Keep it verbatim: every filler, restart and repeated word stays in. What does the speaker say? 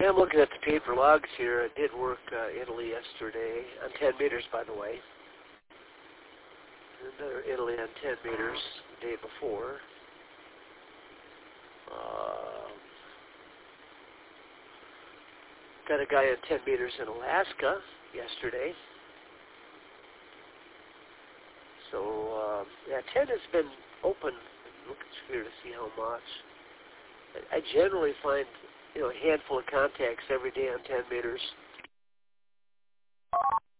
Yeah, I'm looking at the paper logs here. I did work uh, Italy yesterday on ten meters, by the way. Another Italy on ten meters the day before. Uh, got a guy on ten meters in Alaska yesterday. So, uh, yeah, ten has been open. Looking here to see how much. I, I generally find, you know, a handful of contacts every day on ten meters.